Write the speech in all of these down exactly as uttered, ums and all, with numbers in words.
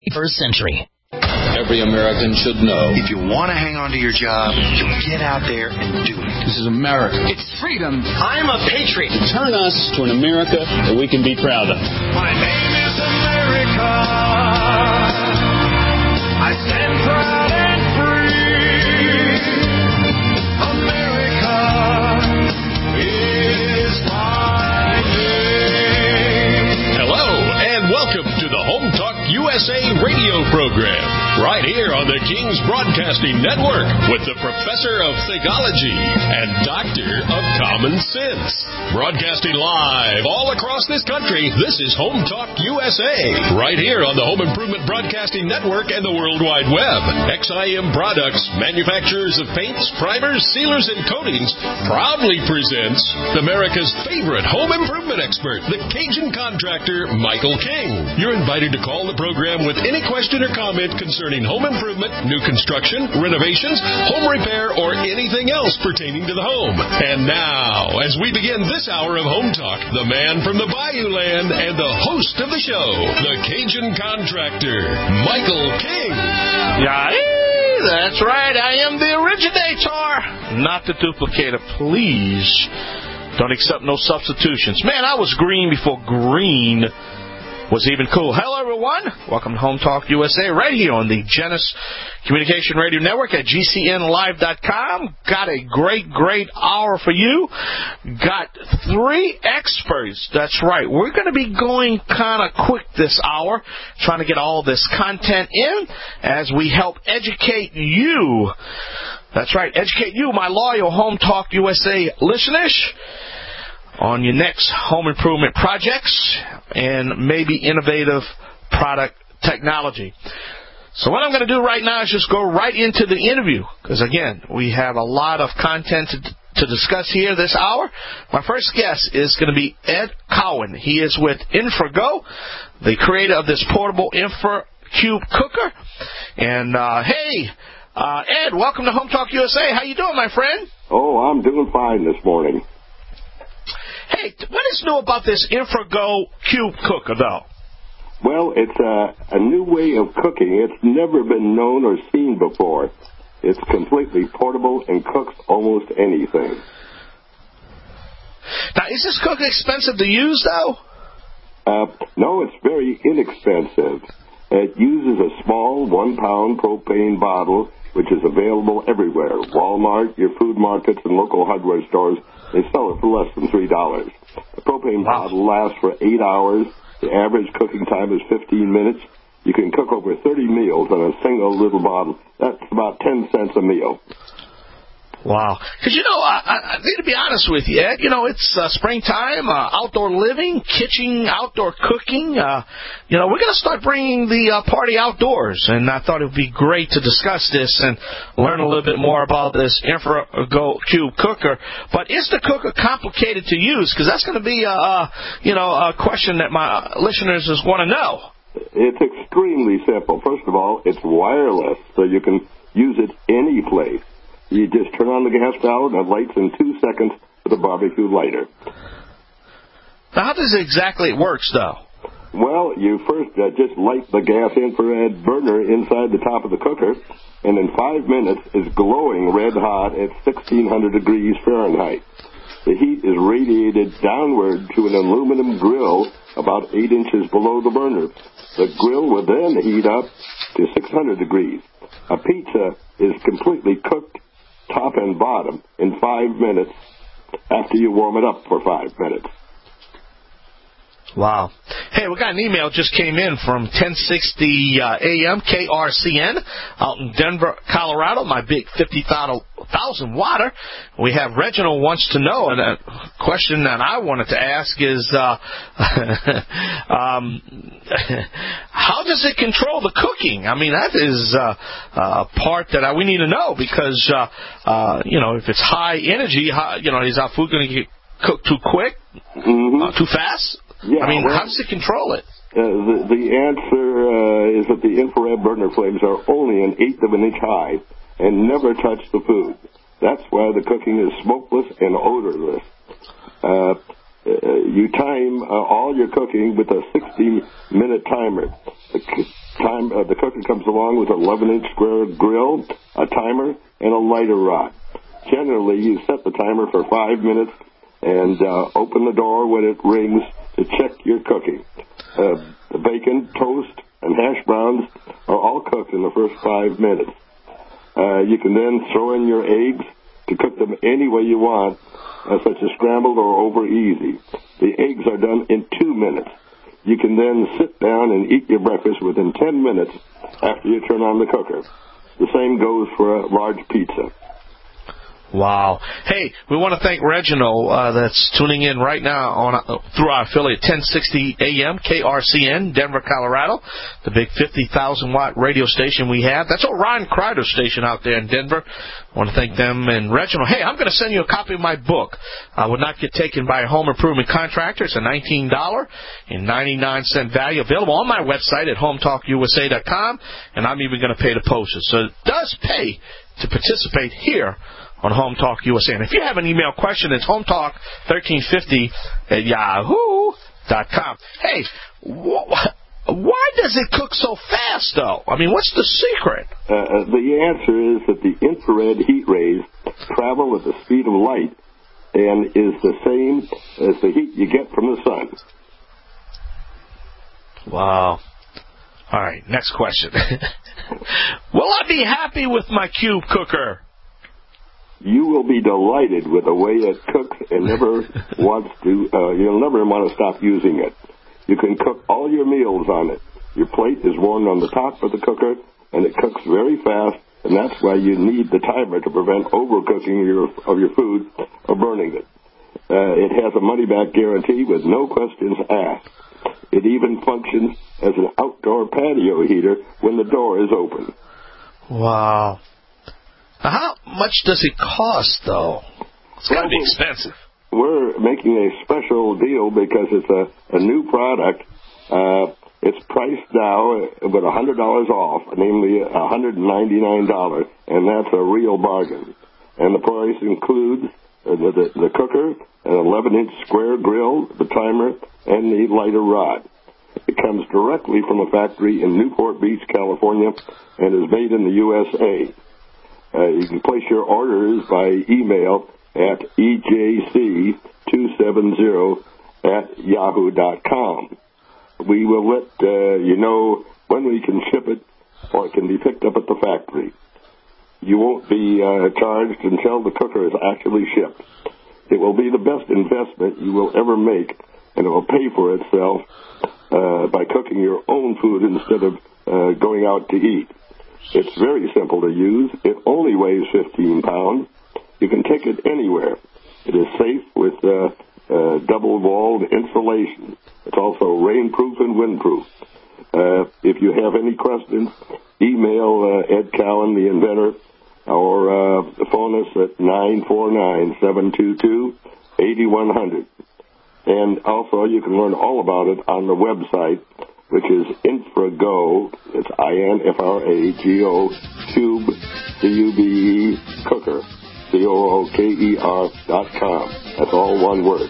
twenty-first century. Every American should know. If you want to hang on to your job, you get out there and do it. This is America. It's freedom. I'm a patriot. Turn us to an America that we can be proud of. My name is America. I stand proud and free. America is my name. Hello, and welcome to the Home Talk U S A radio program, right here on the King's Broadcasting Network with the Professor of Theology and Doctor of Common Sense. Broadcasting live all across this country, this is Home Talk U S A, right here on the Home Improvement Broadcasting Network and the World Wide Web. X I M Products, manufacturers of paints, primers, sealers, and coatings, proudly presents America's favorite home improvement expert, the Cajun contractor, Michael King. You're invited to call the program with any question or comment concerning home improvement, new construction, renovations, home repair, or anything else pertaining to the home. And now, as we begin this hour of Home Talk, the man from the Bayou Land and the host of the show, the Cajun contractor, Michael King. Yeah, that's right. I am the originator, not the duplicator. Please don't accept no substitutions. Man, I was green before green was even cool. Hello, everyone. Welcome to Home Talk U S A, right here on the Genesis Communication Radio Network at G C N live dot com. Got a great, great hour for you. Got three experts. That's right. We're going to be going kind of quick this hour, trying to get all this content in as we help educate you. That's right. Educate you, my loyal Home Talk U S A listeners, on your next home improvement projects and maybe innovative product technology. So what I'm going to do right now is just go right into the interview, because, again, we have a lot of content to, to discuss here this hour. My first guest is going to be Ed Cowan. He is with InfraGo, the creator of this portable InfraCube cooker. And, uh, hey, uh, Ed, welcome to Home Talk U S A. How you doing, my friend? Oh, I'm doing fine this morning. Hey, what is new about this InfraGo Cube cooker, though? Well, it's a, a new way of cooking. It's never been known or seen before. It's completely portable and cooks almost anything. Now, is this cooker expensive to use, though? Uh, no, it's very inexpensive. It uses a small one-pound propane bottle, which is available everywhere. Walmart, your food markets, and local hardware stores, they sell it for less than three dollars. The propane wow. bottle lasts for eight hours. The average cooking time is fifteen minutes. You can cook over thirty meals on a single little bottle. That's about ten cents a meal. Wow. Because, you know, I, I need to be honest with you, Ed. You know, it's uh, springtime, uh, outdoor living, kitchen, outdoor cooking. Uh, you know, we're going to start bringing the uh, party outdoors, and I thought it would be great to discuss this and learn a little bit more about this InfraGo Cube cooker. But is the cooker complicated to use? Because that's going to be, a, uh, you know, a question that my listeners just want to know. It's extremely simple. First of all, it's wireless, so you can use it any place. You just turn on the gas valve and it lights in two seconds with a barbecue lighter. Now, how does it exactly work, though? Well, you first uh, just light the gas infrared burner inside the top of the cooker, and in five minutes it's glowing red hot at sixteen hundred degrees Fahrenheit. The heat is radiated downward to an aluminum grill about eight inches below the burner. The grill will then heat up to six hundred degrees. A pizza is completely cooked top and bottom in five minutes after you warm it up for five minutes. Wow. Hey, we got an email just came in from ten sixty uh, A M K R C N out in Denver, Colorado, my big fifty thousand watter. We have Reginald wants to know, and a question that I wanted to ask is, uh, um, how does it control the cooking? I mean, that is uh, a part that I, we need to know because, uh, uh, you know, if it's high energy, how, you know, is our food going to get cooked too quick, mm-hmm. uh, too fast? Yeah, I mean, well, how does it control it? Uh, the, the answer uh, is that the infrared burner flames are only an eighth of an inch high and never touch the food. That's why the cooking is smokeless and odorless. Uh, uh, you time uh, all your cooking with a sixty minute timer. The c- time uh, the cooker comes along with an eleven inch square grill, a timer, and a lighter rod. Generally, you set the timer for five minutes and uh, open the door when it rings to check your cooking. Uh, the bacon, toast, and hash browns are all cooked in the first five minutes. Uh, you can then throw in your eggs to cook them any way you want, uh, such as scrambled or over easy. The eggs are done in two minutes. You can then sit down and eat your breakfast within ten minutes after you turn on the cooker. The same goes for a large pizza. Wow. Hey, we want to thank Reginald uh, that's tuning in right now on uh, through our affiliate ten sixty A M K R C N, Denver, Colorado, the big fifty thousand watt radio station we have. That's Orion Crider station out there in Denver. I want to thank them. And Reginald, hey, I'm going to send you a copy of my book. I Would Not Get Taken by a Home Improvement Contractor. It's a nineteen dollars and ninety-nine cents value, available on my website at home talk U S A dot com, and I'm even going to pay the postage. So it does pay to participate here on Home Talk U S A. And if you have an email question, it's home talk thirteen fifty at yahoo dot com. Hey, wh- why does it cook so fast, though? I mean, what's the secret? Uh, the answer is that the infrared heat rays travel at the speed of light and is the same as the heat you get from the sun. Wow. All right, next question. Will I be happy with my cube cooker? You will be delighted with the way it cooks and never wants to, uh, you'll never want to stop using it. You can cook all your meals on it. Your plate is warmed on the top of the cooker, and it cooks very fast, and that's why you need the timer to prevent overcooking your, of your food or burning it. Uh, it has a money-back guarantee with no questions asked. It even functions as an outdoor patio heater when the door is open. Wow. How much does it cost, though? It's got to be expensive. We're making a special deal because it's a, a new product. Uh, it's priced now with one hundred dollars off, namely one hundred ninety-nine dollars, and that's a real bargain. And the price includes the, the, the cooker, an eleven inch square grill, the timer, and the lighter rod. It comes directly from a factory in Newport Beach, California, and is made in the U S A. Uh, you can place your orders by email at E J C two seventy at yahoo dot com. We will let uh, you know when we can ship it, or it can be picked up at the factory. You won't be uh, charged until the cooker is actually shipped. It will be the best investment you will ever make, and it will pay for itself uh, by cooking your own food instead of uh, going out to eat. It's very simple to use. It only weighs fifteen pounds. You can take it anywhere. It is safe with uh, uh, double-walled insulation. It's also rainproof and windproof. Uh, if you have any questions, email uh, Ed Cowan, the inventor, or uh, phone us at nine four nine, seven two two, eight one zero zero. And also, you can learn all about it on the website, which is Infrago, it's I N F R A G O, Cube, C U B E, Cooker, C O O K E R dot com. That's all one word.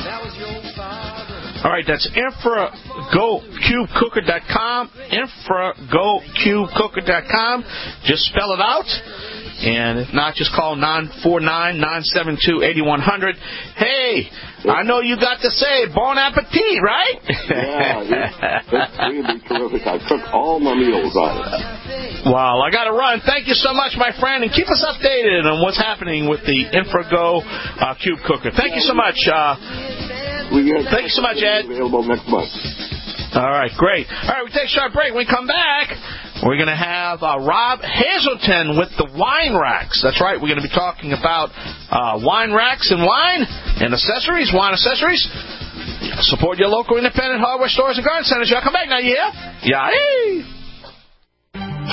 All right, that's infrago cube cooker dot com, infrago cube cooker dot com. Just spell it out. And if not, just call nine four nine, nine seven two, eight one zero zero. Hey, I know you got to say bon appetit, right? Yeah, it's, it's really terrific. I cook all my meals on it. Wow, I got to run. Thank you so much, my friend, and keep us updated on what's happening with the Infrago uh, Cube Cooker. Thank you so much. Uh, thank you so much, Ed. Available next month. All right, great. All right, we take a short break. When we come back, we're going to have uh, Rob Hazelton with the wine racks. That's right. We're going to be talking about uh, wine racks and wine and accessories, wine accessories. Support your local independent hardware stores and garden centers. Y'all come back now, yeah? Yeah.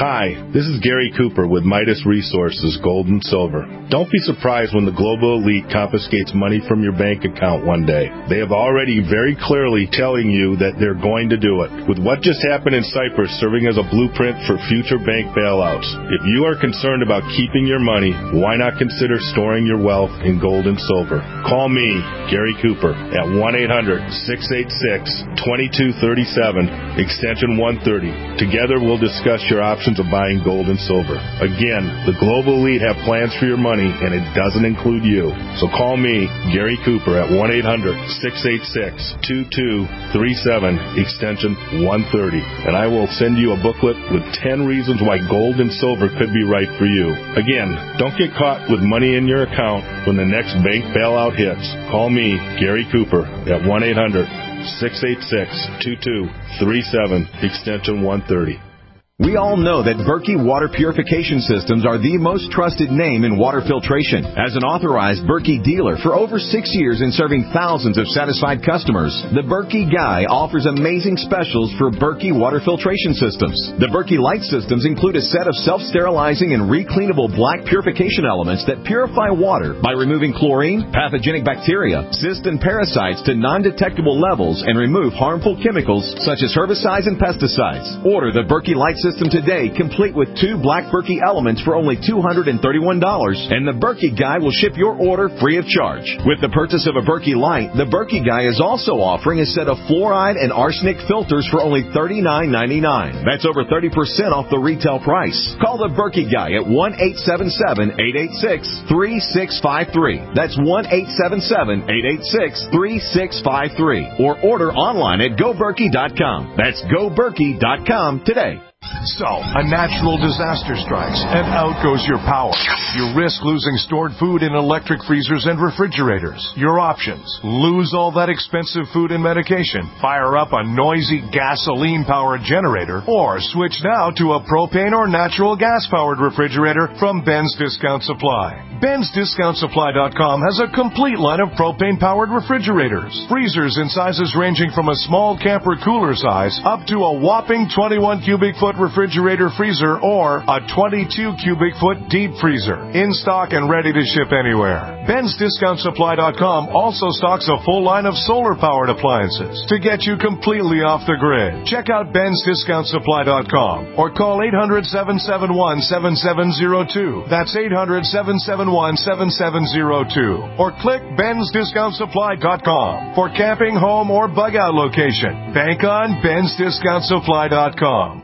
Hi, this is Gary Cooper with Midas Resources, Gold and Silver. Don't be surprised when the global elite confiscates money from your bank account one day. They have already very clearly telling you that they're going to do it. With what just happened in Cyprus serving as a blueprint for future bank bailouts, if you are concerned about keeping your money, why not consider storing your wealth in gold and silver? Call me, Gary Cooper, at one eight hundred, six eight six, two two three seven, extension one thirty. Together we'll discuss your options of buying gold and silver. Again, the global elite have plans for your money, and it doesn't include you. So call me, Gary Cooper, at one eight hundred, six eight six, two two three seven, extension one thirty, and I will send you a booklet with ten reasons why gold and silver could be right for you. Again, don't get caught with money in your account when the next bank bailout hits. Call me, Gary Cooper, at one eight hundred, six eight six, two two three seven, extension one thirty. We all know that Berkey Water Purification Systems are the most trusted name in water filtration. As an authorized Berkey dealer for over six years and serving thousands of satisfied customers, the Berkey Guy offers amazing specials for Berkey Water Filtration Systems. The Berkey Light Systems include a set of self-sterilizing and recleanable black purification elements that purify water by removing chlorine, pathogenic bacteria, cysts, and parasites to non-detectable levels and remove harmful chemicals such as herbicides and pesticides. Order the Berkey Light System today, complete with two black Berkey elements for only two hundred thirty-one dollars, and the Berkey Guy will ship your order free of charge. With the purchase of a Berkey Light, the Berkey Guy is also offering a set of fluoride and arsenic filters for only thirty-nine ninety-nine. That's over thirty percent off the retail price. Call the Berkey Guy at one eight seven seven, eight eight six, three six five three. That's one eight seven seven, eight eight six, three six five three. Or order online at go berkey dot com. That's go berkey dot com today. So, a natural disaster strikes, and out goes your power. You risk losing stored food in electric freezers and refrigerators. Your options: lose all that expensive food and medication, fire up a noisy gasoline-powered generator, or switch now to a propane or natural gas-powered refrigerator from Ben's Discount Supply. Ben's Discount Supply dot com has a complete line of propane-powered refrigerators. Freezers in sizes ranging from a small camper cooler size up to a whopping twenty-one cubic foot refrigerator freezer or a twenty-two cubic foot deep freezer. In stock and ready to ship anywhere. Ben's Discount Supply dot com also stocks a full line of solar-powered appliances to get you completely off the grid. Check out Ben's Discount Supply dot com or call eight hundred, seven seven one, seven seven zero two. That's eight hundred, seven seven one, seven seven zero two. Or click Ben's Discount Supply dot com for camping, home, or bug-out location. Bank on Ben's Discount Supply dot com.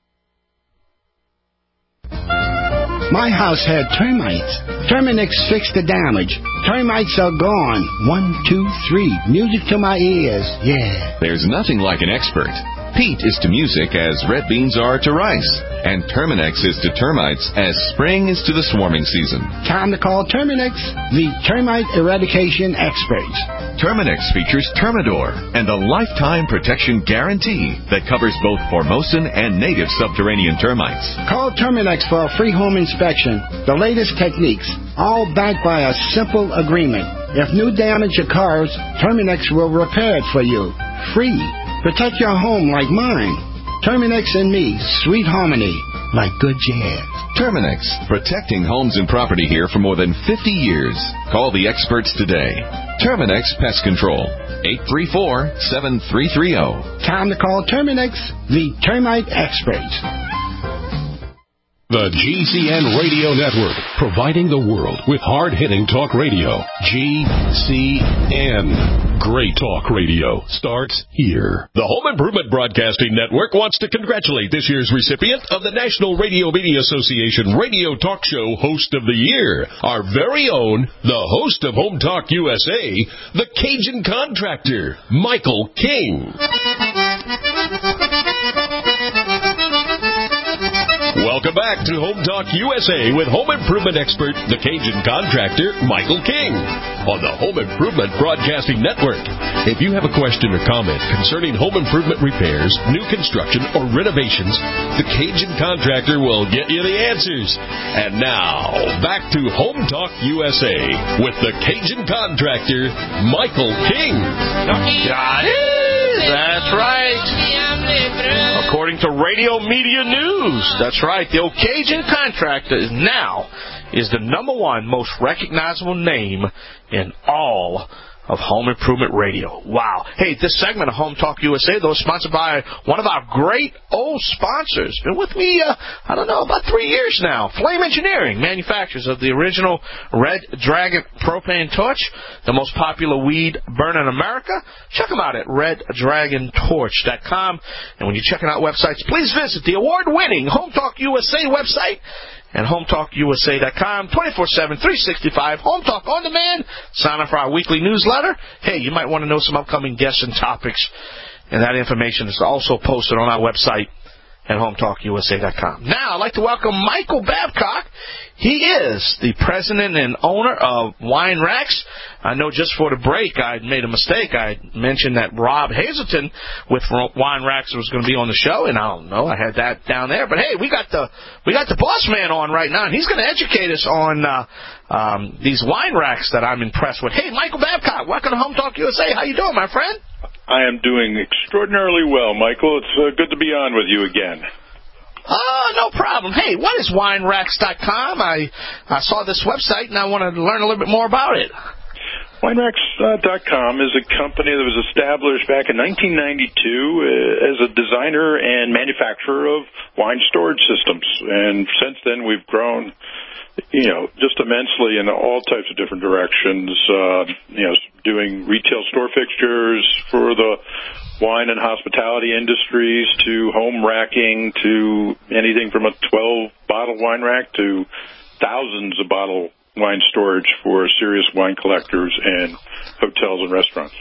My house had termites. Terminix fixed the damage. Termites are gone. One, two, three. Music to my ears. Yeah. There's nothing like an expert. Pete is to music as red beans are to rice, and Terminix is to termites as spring is to the swarming season. Time to call Terminix, the termite eradication experts. Terminix features Termidor and a lifetime protection guarantee that covers both Formosan and native subterranean termites. Call Terminix for a free home inspection. The latest techniques, all backed by a simple agreement. If new damage occurs, Terminix will repair it for you. Free. Protect your home like mine. Terminix and me, sweet harmony, like good jazz. Terminix, protecting homes and property here for more than fifty years. Call the experts today. Terminix Pest Control, eight three four, seven three three zero. Time to call Terminix, the termite experts. The G C N Radio Network, providing the world with hard-hitting talk radio. G C N. Great talk radio starts here. The Home Improvement Broadcasting Network wants to congratulate this year's recipient of the National Radio Media Association Radio Talk Show Host of the Year, our very own, the host of Home Talk U S A, the Cajun Contractor, Michael King. Welcome back to Home Talk U S A with home improvement expert, the Cajun Contractor, Michael King, on the Home Improvement Broadcasting Network. If you have a question or comment concerning home improvement repairs, new construction, or renovations, the Cajun Contractor will get you the answers. And now, back to Home Talk U S A with the Cajun Contractor, Michael King. Got it! That's right. According to Radio Media News, that's right, the Occasion Contractor is now is the number one most recognizable name in all of home improvement radio. Wow. Hey, this segment of Home Talk U S A, though, is sponsored by one of our great old sponsors. Been with me, uh, I don't know, about three years now. Flame Engineering, manufacturers of the original Red Dragon propane torch, the most popular weed burner in America. Check them out at red dragon torch dot com. And when you're checking out websites, please visit the award-winning Home Talk U S A website and home talk U S A dot com, twenty-four seven, three sixty-five, Home Talk on demand. Sign up for our weekly newsletter. Hey, you might want to know some upcoming guests and topics, and that information is also posted on our website at home talk U S A dot com. Now, I'd like to welcome Michael Babcock. He is the president and owner of Wine Racks. I know just for the break I made a mistake. I mentioned that Rob Hazelton with Wine Racks was going to be on the show, and I don't know, I had that down there. But hey, we got the we got the boss man on right now, and he's going to educate us on uh, um, these wine racks that I'm impressed with. Hey, Michael Babcock, welcome to Home Talk U S A. How you doing, my friend? I am doing extraordinarily well, Michael. It's uh, good to be on with you again. Oh, no problem. Hey, what is wine racks dot com? I, I saw this website, and I wanted to learn a little bit more about it. wine racks dot com is a company that was established back in nineteen ninety-two uh, as a designer and manufacturer of wine storage systems. And since then, we've grown, you know, just immensely in all types of different directions, uh, you know, doing retail store fixtures for the wine and hospitality industries to home racking to anything from a twelve-bottle wine rack to thousands of bottle wine storage for serious wine collectors and hotels and restaurants.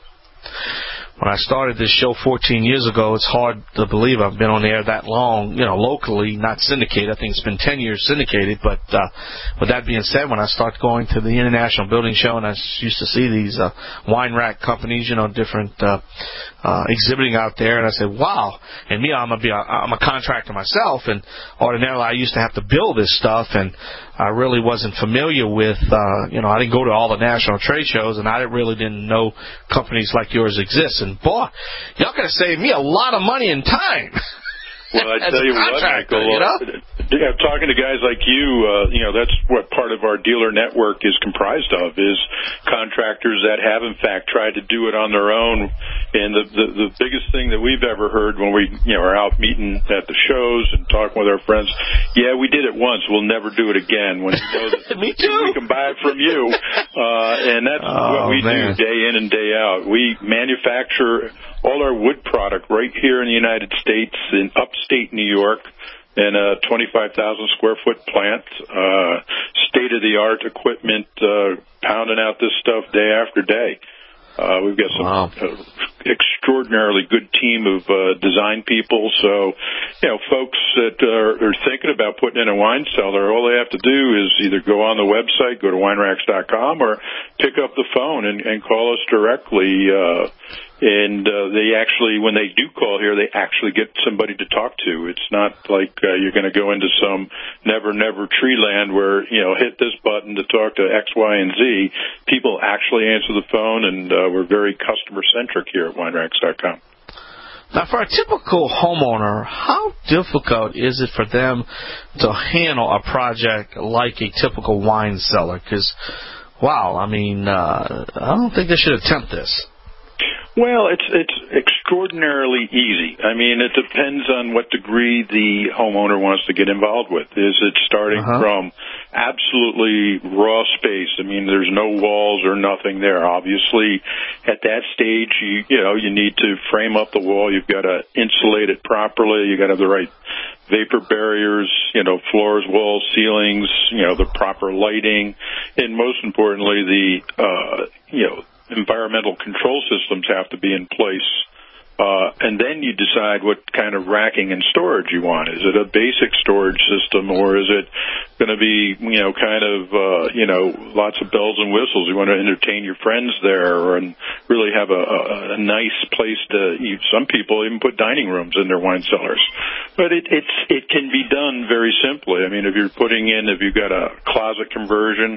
When I started this show fourteen years ago, it's hard to believe I've been on the air that long, you know, locally, not syndicated. I think it's been ten years syndicated. But uh, with that being said, when I started going to the International Building Show and I used to see these uh, wine rack companies, you know, different uh, uh, exhibiting out there, and I said, wow. And me, I'm a, I'm a contractor myself, and ordinarily I used to have to build this stuff, and I really wasn't familiar with, uh, you know, I didn't go to all the national trade shows, and I really didn't know companies like yours exist. And, boy, y'all going to save me a lot of money and time. Well, I tell you what, Michael, you know? yeah, talking to guys like you, uh, you know, that's what part of our dealer network is comprised of, is contractors that have, in fact, tried to do it on their own. And the, the, the biggest thing that we've ever heard when we, you know, are out meeting at the shows and talking with our friends, yeah, we did it once, we'll never do it again. When you know that Me too. we can buy it from you. Uh, and that's oh, what we man. do day in and day out. We manufacture all our wood product right here in the United States, in upstate New York, in a twenty-five thousand square foot plant, uh, state-of-the-art equipment, uh, pounding out this stuff day after day. Uh, we've got some wow. uh, extraordinarily good team of uh, design people. So, you know, folks that are, are thinking about putting in a wine cellar, all they have to do is either go on the website, go to wine racks dot com, or pick up the phone and, and call us directly. Uh, and uh, they actually, when they do call here, they actually get somebody to talk to. It's not like uh, you're going to go into some never, never tree land where, you know, hit this button to talk to X, Y, and Z. People actually answer the phone, and uh, we're very customer-centric here at wine racks dot com. Now, for a typical homeowner, how difficult is it for them to handle a project like a typical wine cellar? Because, wow, I mean, uh, I don't think they should attempt this. Well, it's it's extraordinarily easy. I mean, it depends on what degree the homeowner wants to get involved with. Is it starting uh-huh. from absolutely raw space? I mean, there's no walls or nothing there. Obviously, at that stage, you you know, you need to frame up the wall. You've got to insulate it properly. You've got to have the right vapor barriers, you know, floors, walls, ceilings, you know, the proper lighting, and most importantly, the, uh, you know, environmental control systems have to be in place. Uh, and then you decide what kind of racking and storage you want. Is it a basic storage system, or is it going to be, you know, kind of, uh, you know, lots of bells and whistles? You want to entertain your friends there and really have a, a, a nice place to eat. Some people even put dining rooms in their wine cellars. But it, it's, it can be done very simply. I mean, if you're putting in, if you've got a closet conversion,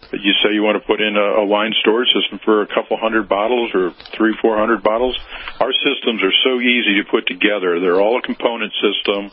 You say you want to put in a, a wine storage system for a couple hundred bottles or three, four hundred bottles. Our systems are so easy to put together. They're all a component system.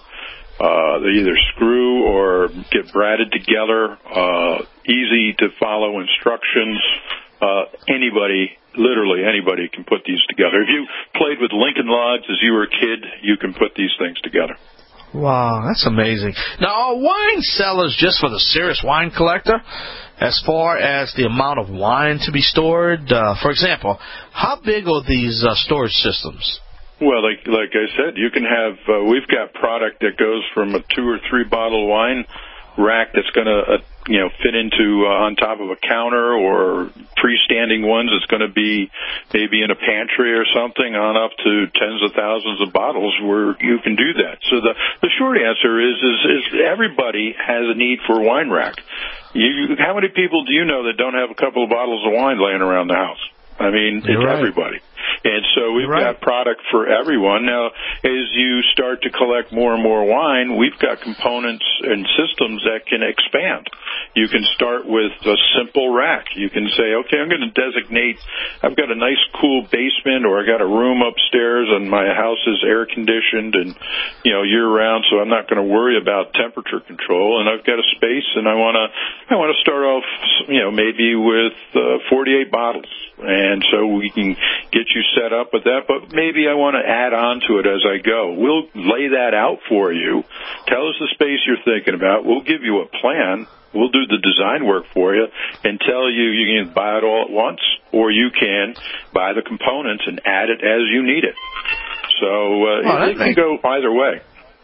Uh, they either screw or get braided together. Uh, easy to follow instructions. Uh, anybody, literally anybody, can put these together. If you played with Lincoln Logs as you were a kid, you can put these things together. Wow, that's amazing. Now, are wine cellars just for the serious wine collector as far as the amount of wine to be stored? Uh, for example, how big are these uh, storage systems? Well, like like I said, you can have, uh, we've got product that goes from a two or three bottle wine rack that's going to, uh, you know, fit into uh, on top of a counter, or freestanding ones that's going to be maybe in a pantry or something, on up to tens of thousands of bottles where you can do that. So the the short answer is is, is everybody has a need for a wine rack. You, how many people do you know that don't have a couple of bottles of wine laying around the house? I mean, You're it's right. everybody. And so we've right. got product for everyone. Now, as you start to collect more and more wine, we've got components and systems that can expand. You can start with a simple rack. You can say, okay, I'm going to designate, I've got a nice cool basement, or I got a room upstairs and my house is air conditioned and, you know, year round, so I'm not going to worry about temperature control. And I've got a space, and I want to, I want to start off, you know, maybe with uh, forty-eight bottles. And so we can get you set up with that, but maybe I want to add on to it as I go. We'll lay that out for you. Tell us the space you're thinking about. We'll give you a plan. We'll do the design work for you and tell you you can buy it all at once, or you can buy the components and add it as you need it. So uh, oh, it can go either way.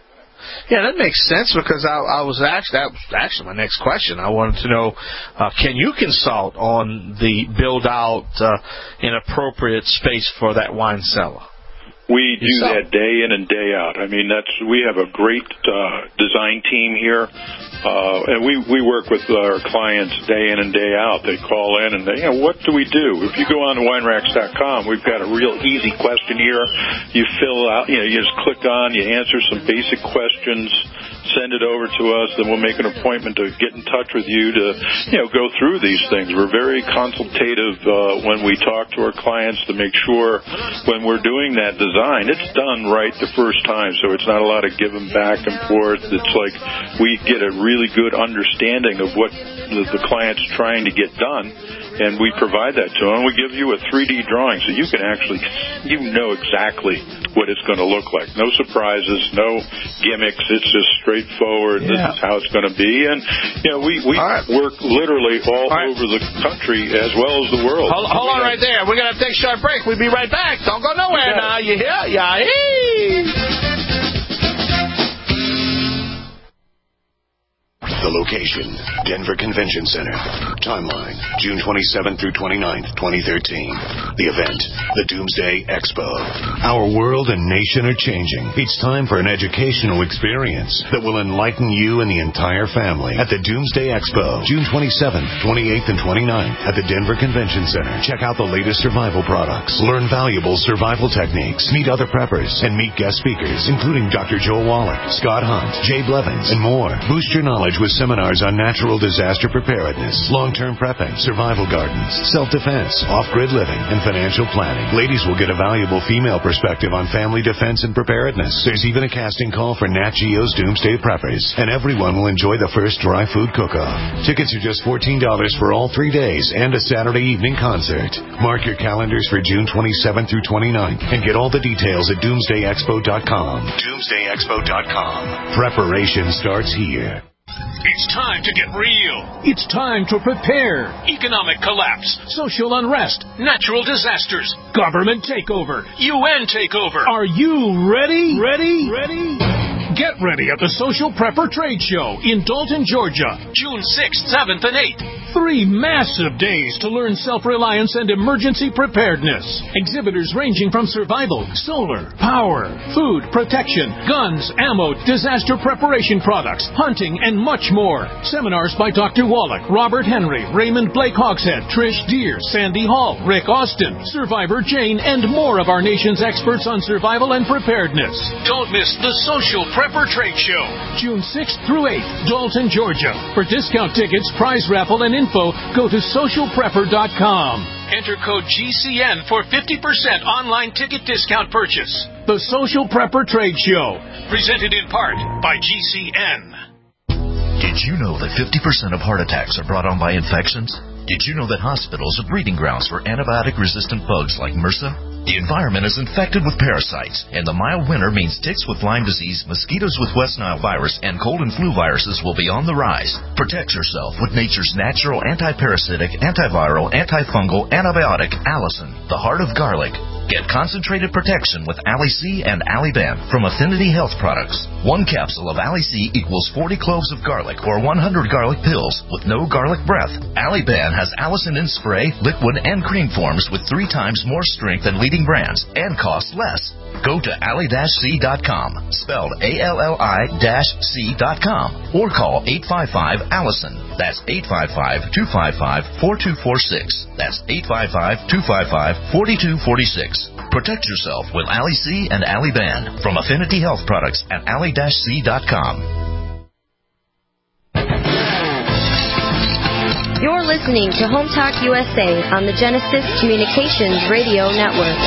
Yeah, that makes sense, because I, I was actually that was actually my next question. I wanted to know, uh, can you consult on the build out uh, an appropriate space for that wine cellar? We do Yourself. that day in and day out. I mean, that's we have a great uh, design team here, uh, and we, we work with our clients day in and day out. They call in and they, you know, what do we do? If you go on to wine racks dot com, we've got a real easy questionnaire. You fill out, you know, you just click on, you answer some basic questions, send it over to us, then we'll make an appointment to get in touch with you to, you know, go through these things. We're very consultative uh, when we talk to our clients to make sure when we're doing that design, it's done right the first time, so it's not a lot of giving back and forth. It's like we get a really good understanding of what the, the client's trying to get done, and we provide that to them. We give you a three D drawing so you can actually, you know exactly what it's going to look like. No surprises, no gimmicks. It's just straightforward. Yeah. This is how it's going to be. And, you know, we, we all right. work literally all, all right. over the country as well as the world. Hold, hold on right there. We're going to have to take a short break. We'll be right back. Don't go nowhere now. You hear? Yeah. The location, Denver Convention Center. Timeline, June twenty-seventh through twenty-ninth, twenty thirteen. The event, the Doomsday Expo. Our world and nation are changing. It's time for an educational experience that will enlighten you and the entire family at the Doomsday Expo, June twenty-seventh, twenty-eighth, and twenty-ninth at the Denver Convention Center. Check out the latest survival products, learn valuable survival techniques, meet other preppers, and meet guest speakers, including Doctor Joel Wallach, Scott Hunt, Jay Blevins, and more. Boost your knowledge with seminars on natural disaster preparedness, long-term prepping, survival gardens, self-defense, off-grid living, and financial planning. Ladies will get a valuable female perspective on family defense and preparedness. There's even a casting call for Nat Geo's Doomsday Preppers, and everyone will enjoy the first dry food cook-off. Tickets are just fourteen dollars for all three days and a Saturday evening concert. Mark your calendars for June twenty-seventh through twenty-ninth and get all the details at doomsday expo dot com. doomsday expo dot com. Preparation starts here. It's time to get real. It's time to prepare. Economic collapse, social unrest, natural disasters, government takeover, U N takeover. Are you ready? Ready? Ready? Get ready at the Social Prepper Trade Show in Dalton, Georgia. June sixth, seventh, and eighth. Three massive days to learn self-reliance and emergency preparedness. Exhibitors ranging from survival, solar, power, food, protection, guns, ammo, disaster preparation products, hunting, and much more. Seminars by Doctor Wallach, Robert Henry, Raymond Blake Hogshead, Trish Deere, Sandy Hall, Rick Austin, Survivor Jane, and more of our nation's experts on survival and preparedness. Don't miss the Social Prepper Trade Show. June sixth through eighth, Dalton, Georgia. For discount tickets, prize raffle, and info, go to social prepper dot com. Enter code G C N for fifty percent online ticket discount purchase. The Social Prepper Trade Show, presented in part by G C N. Did you know that fifty percent of heart attacks are brought on by infections? Did you know that hospitals are breeding grounds for antibiotic-resistant bugs like MRSA? The environment is infected with parasites, and the mild winter means ticks with Lyme disease, mosquitoes with West Nile virus, and cold and flu viruses will be on the rise. Protect yourself with nature's natural anti-parasitic, antiviral, antifungal antibiotic, Allison, the heart of garlic. Get concentrated protection with Ali-C and Ali-Ban from Affinity Health Products. One capsule of Ali-C equals forty cloves of garlic or one hundred garlic pills with no garlic breath. Ali-Ban has Allison in spray, liquid, and cream forms with three times more strength than leading brands and costs less. Go to Ali C dot com, spelled A L L I C dot com, or call eight five five, Allison. That's eight five five, two five five, four two four six. That's eight five five, two five five, four two four six. Protect yourself with Ali-C and Ali-Ban from Affinity Health Products at Ali C dot com. You're listening to Home Talk U S A on the Genesis Communications Radio Network.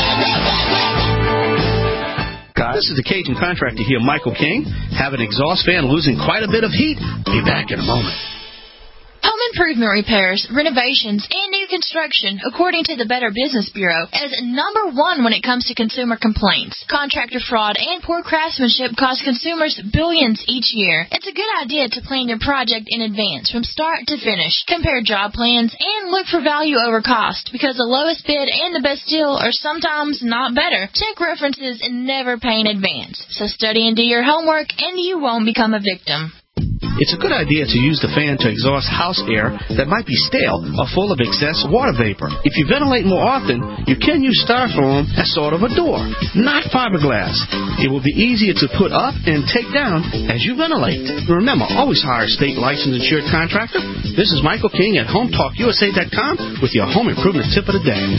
This is the Cajun contractor here, Michael King. Have an exhaust fan losing quite a bit of heat? Be back in a moment. Home improvement repairs, renovations, and new construction, according to the Better Business Bureau, is number one when it comes to consumer complaints. Contractor fraud and poor craftsmanship cost consumers billions each year. It's a good idea to plan your project in advance from start to finish. Compare job plans and look for value over cost, because the lowest bid and the best deal are sometimes not better. Check references and never pay in advance. So study and do your homework, and you won't become a victim. It's a good idea to use the fan to exhaust house air that might be stale or full of excess water vapor. If you ventilate more often, you can use styrofoam as sort of a door, not fiberglass. It will be easier to put up and take down as you ventilate. Remember, always hire a state licensed insured contractor. This is Michael King at Home Talk U S A dot com with your home improvement tip of the day.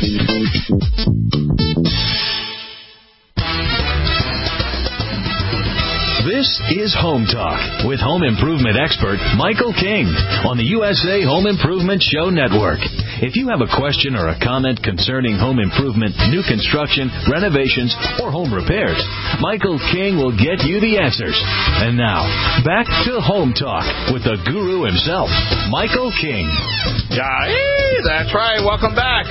This is Home Talk with home improvement expert Michael King on the U S A Home Improvement Show Network. If you have a question or a comment concerning home improvement, new construction, renovations, or home repairs, Michael King will get you the answers. And now, back to Home Talk with the guru himself, Michael King. Yeah, that's right. Welcome back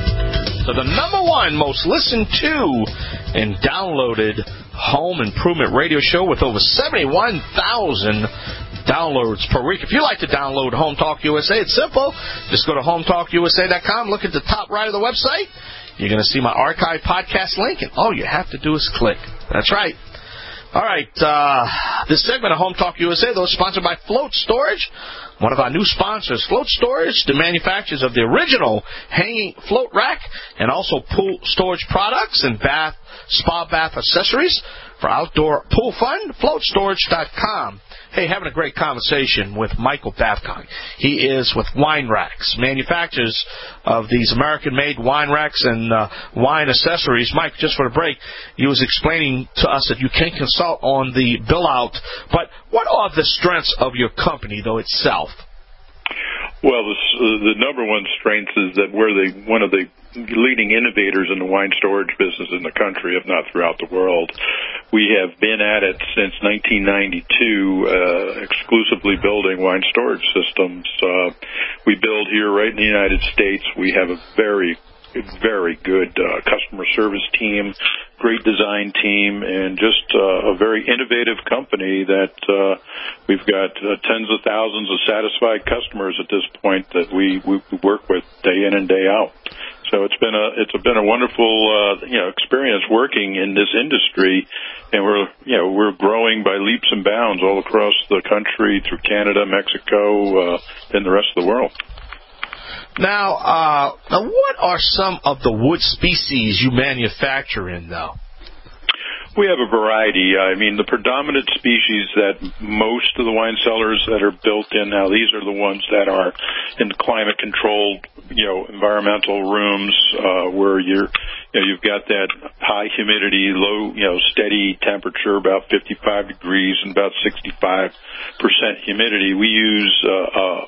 to the number one most listened to and downloaded home improvement radio show with over seventy-one thousand downloads per week. If you like to download Home Talk U S A, it's simple. Just go to home talk U S A dot com, look at the top right of the website. You're going to see my archive podcast link, and all you have to do is click. That's right. All right. Uh, this segment of Home Talk U S A, though, is sponsored by Float Storage. One of our new sponsors, Float Storage, the manufacturers of the original hanging float rack and also pool storage products and bath, spa bath accessories for outdoor pool fun. float storage dot com. Hey, having a great conversation with Michael Babcock. He is with Wine Racks, manufacturers of these American-made wine racks and uh, wine accessories. Mike, just for the break, he was explaining to us that you can consult on the bill-out, but what are the strengths of your company, though, itself? Well, the, the number one strength is that we're the, one of the leading innovators in the wine storage business in the country, if not throughout the world. We have been at it since nineteen ninety-two, uh, exclusively building wine storage systems. Uh, we build here right in the United States. We have a very very good uh, customer service team, great design team, and just uh, a very innovative company that uh, we've got uh, tens of thousands of satisfied customers at this point that we, we work with day in and day out. So it's been a it's been a wonderful uh, you know experience working in this industry, and we're you know we're growing by leaps and bounds all across the country, through Canada, Mexico, uh, and the rest of the world. Now, uh, now, what are some of the wood species you manufacture in, though? We have a variety. I mean, the predominant species that most of the wine cellars that are built in now, these are the ones that are in climate-controlled, you know, environmental rooms uh, where you're, you know, you've got that high humidity, low, you know, steady temperature, about fifty-five degrees and about sixty-five percent humidity. We use uh, uh,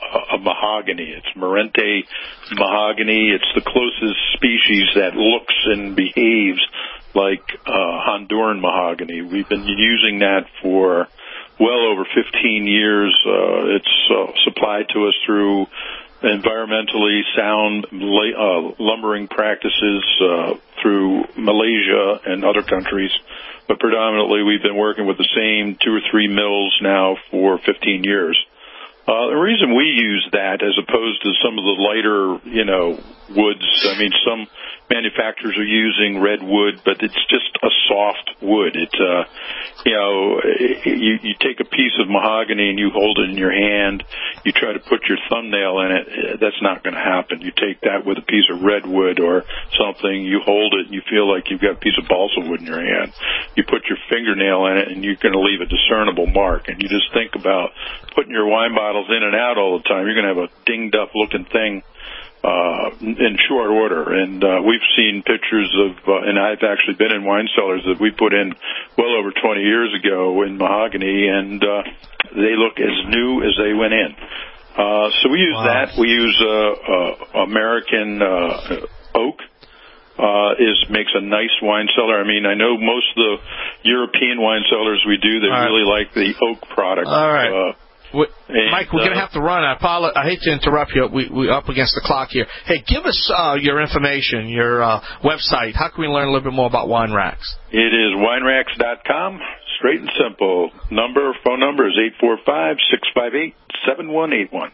a mahogany. It's Morente mahogany. It's the closest species that looks and behaves like uh, Honduran mahogany. We've been using that for well over fifteen years. Uh, it's uh, supplied to us through environmentally sound uh, lumbering practices uh, through Malaysia and other countries. But predominantly we've been working with the same two or three mills now for fifteen years. Uh, the reason we use that as opposed to some of the lighter, you know, woods, I mean, some manufacturers are using red wood, but it's just a soft wood. It's, uh, you know, you, you take a piece of mahogany and you hold it in your hand, you try to put your thumbnail in it, that's not going to happen. You take that with a piece of redwood or something, you hold it and you feel like you've got a piece of balsa wood in your hand. You put your fingernail in it and you're going to leave a discernible mark. And you just think about putting your wine bottles in and out all the time. You're going to have a dinged up looking thing uh in short order. And uh we've seen pictures of uh, and I've actually been in wine cellars that we put in well over twenty years ago in mahogany, and uh they look as new as they went in. Uh so we use wow. that. We use uh, uh American uh oak. Uh, is makes a nice wine cellar. I mean, I know most of the European wine cellars we do, they All really right. like the oak product. All right. Uh, we, and, Mike, we're uh, going to have to run. I apologize. I hate to interrupt you. We, we're up against the clock here. Hey, give us uh, your information, your uh, website. How can we learn a little bit more about Wine Racks? It is wine racks dot com. Straight and simple. Number, phone number is eight four five, six five eight, seven one eight one.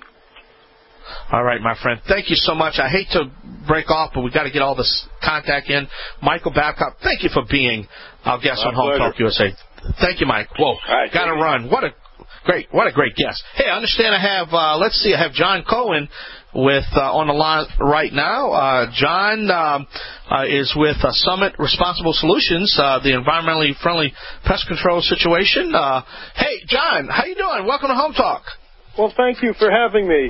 All right, my friend. Thank you so much. I hate to break off, but we've got to get all this contact in. Michael Babcock, thank you for being our guest My on Home pleasure. Talk U S A. Thank you, Mike. Whoa, right, got to run. What a great, what a great guest. Hey, I understand I have, uh, let's see, I have John Cohen with uh, on the line right now. Uh, John um, uh, is with uh, Summit Responsible Solutions, uh, the environmentally friendly pest control situation. Uh, hey, John, how you doing? Welcome to Home Talk. Well, thank you for having me.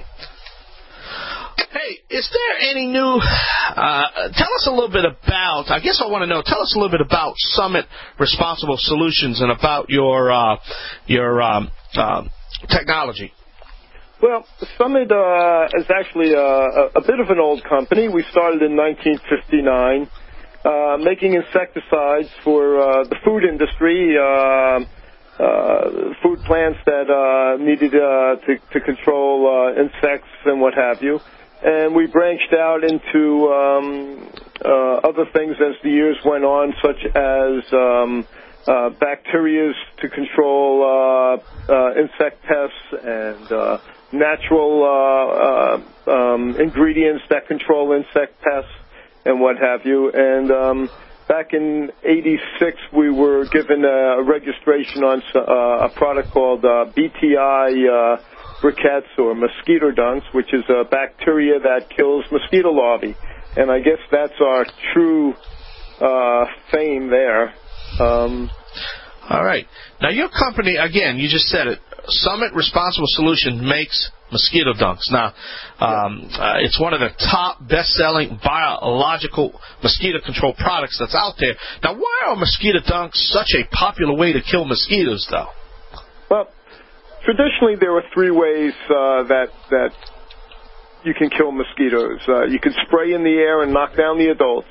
Hey, is there any new, uh, tell us a little bit about, I guess I want to know, tell us a little bit about Summit Responsible Solutions and about your uh, your um, uh, technology. Well, Summit uh, is actually a, a bit of an old company. We started in nineteen fifty-nine, uh, making insecticides for uh, the food industry, uh, uh, food plants that uh, needed uh, to, to control uh, insects and what have you. And we branched out into um, uh, other things as the years went on, such as um, uh, bacteria to control uh, uh, insect pests and uh, natural uh, uh, um, ingredients that control insect pests and what have you. And um, back in eighty-six, we were given a registration on uh, a product called uh, B T I uh, briquettes or mosquito dunks, which is a bacteria that kills mosquito larvae. And I guess that's our true uh, fame there. Um, All right. Now, your company, again, you just said it, Summit Responsible Solutions makes mosquito dunks. Now, um, uh, it's one of the top best-selling biological mosquito control products that's out there. Now, why are mosquito dunks such a popular way to kill mosquitoes, though? Well, traditionally, there were three ways uh, that that you can kill mosquitoes. Uh, you can spray in the air and knock down the adults.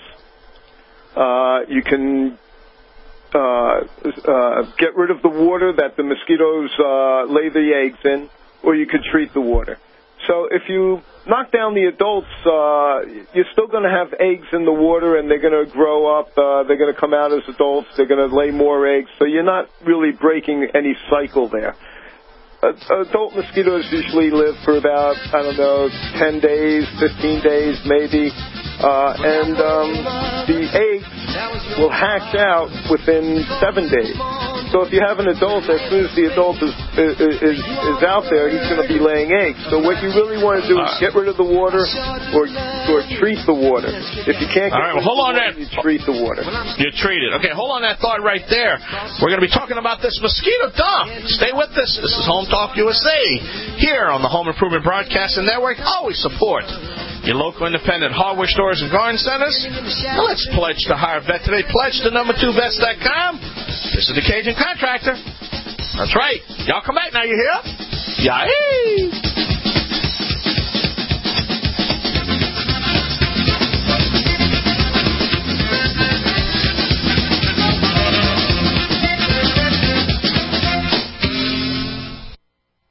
Uh, you can uh, uh, get rid of the water that the mosquitoes uh, lay the eggs in, or you could treat the water. So if you knock down the adults, uh, you're still going to have eggs in the water, and they're going to grow up. Uh, they're going to come out as adults. They're going to lay more eggs. So you're not really breaking any cycle there. Adult mosquitoes usually live for about, I don't know, ten days, fifteen days maybe, uh, and um, the eggs will hatch out within seven days. So if you have an adult, as soon as the adult is is, is out there, he's going to be laying eggs. So what you really want to do is get rid of the water or or treat the water. If you can't get All right, well, hold on water, that. you treat the water. You treat it. Okay, hold on that thought right there. We're going to be talking about this mosquito dump. Stay with us. This is Home Talk U S A here on the Home Improvement Broadcasting Network. Always support your local independent hardware stores and garden centers. Now let's pledge to hire a vet today. Pledge to number two vets dot com. This is the Cajun Contractor. That's right. Y'all come back now, you hear? Yay!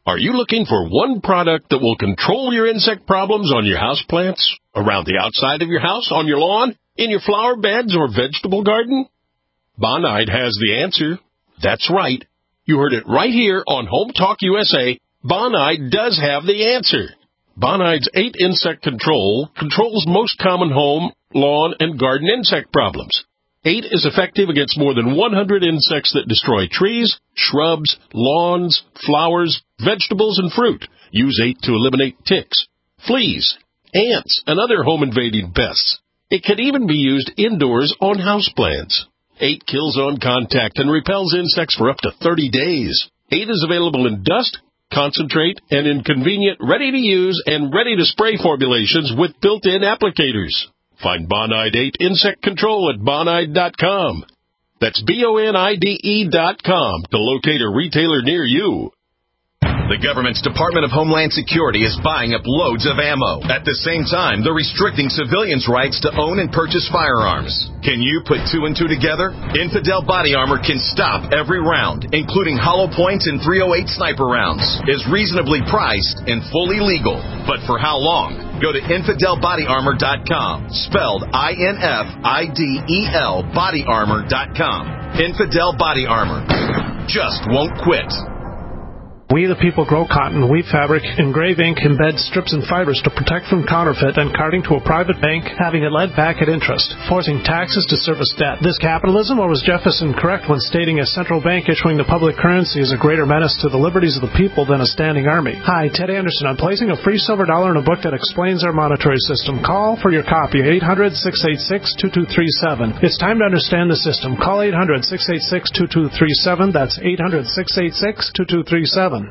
Are you looking for one product that will control your insect problems on your houseplants, around the outside of your house, on your lawn, in your flower beds or vegetable garden? Bonide has the answer. That's right. You heard it right here on Home Talk U S A. Bonide does have the answer. Bonide's eight Insect Control controls most common home, lawn, and garden insect problems. eight is effective against more than one hundred insects that destroy trees, shrubs, lawns, flowers, vegetables, and fruit. Use eight to eliminate ticks, fleas, ants, and other home-invading pests. It can even be used indoors on houseplants. eight kills on contact and repels insects for up to thirty days. eight is available in dust, concentrate, and in convenient, ready-to-use and ready-to-spray formulations with built-in applicators. Find Bonide eight Insect Control at bonide dot com. That's B O N I D E dot com to locate a retailer near you. The government's Department of Homeland Security is buying up loads of ammo. At the same time, they're restricting civilians' rights to own and purchase firearms. Can you put two and two together? Infidel Body Armor can stop every round, including hollow points and three oh eight sniper rounds. Is reasonably priced and fully legal. But for how long? Go to infidel body armor dot com, spelled I N F I D E L body armor dot com. Infidel Body Armor. Just won't quit. We the people grow cotton, weave fabric, engrave ink, embed strips and fibers to protect from counterfeit and carting to a private bank, having it led back at interest, forcing taxes to service debt. This capitalism, or was Jefferson correct when stating a central bank issuing the public currency is a greater menace to the liberties of the people than a standing army? Hi, Ted Anderson. I'm placing a free silver dollar in a book that explains our monetary system. Call for your copy, eight hundred, six eight six, two two three seven. It's time to understand the system. Call eight hundred, six eight six, two two three seven. That's eight hundred, six eight six, two two three seven.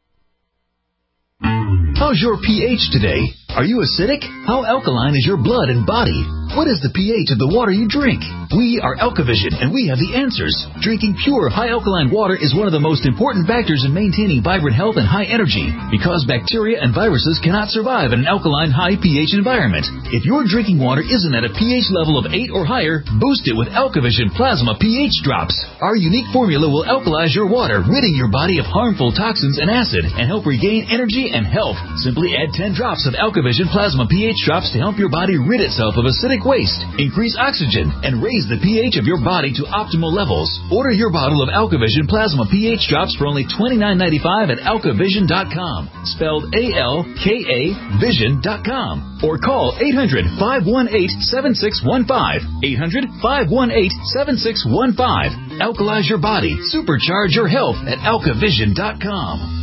How's your pH today? Are you acidic? How alkaline is your blood and body? What is the pH of the water you drink? We are Alkavision, and we have the answers. Drinking pure, high alkaline water is one of the most important factors in maintaining vibrant health and high energy, because bacteria and viruses cannot survive in an alkaline, high pH environment. If your drinking water isn't at a pH level of eight or higher, boost it with Alkavision Plasma pH Drops. Our unique formula will alkalize your water, ridding your body of harmful toxins and acid, and help regain energy and health. Simply add ten drops of Alkavision Plasma pH Drops to help your body rid itself of acidic waste, increase oxygen, and raise the pH of your body to optimal levels. Order your bottle of Alkavision Plasma pH Drops for only twenty-nine ninety-five at alkavision dot com, spelled A L K A vision dot com, or call eight hundred, five one eight, seven six one five, eight hundred, five one eight, seven six one five. Alkalize your body, supercharge your health at alkavision dot com.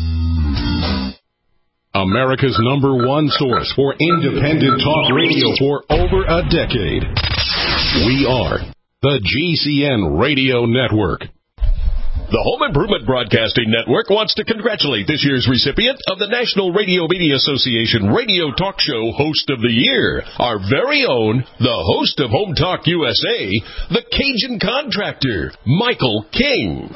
America's number one source for independent talk radio for over a decade. We are the G C N Radio Network. The Home Improvement Broadcasting Network wants to congratulate this year's recipient of the National Radio Media Association Radio Talk Show Host of the Year, our very own, the host of Home Talk U S A, the Cajun Contractor, Michael King.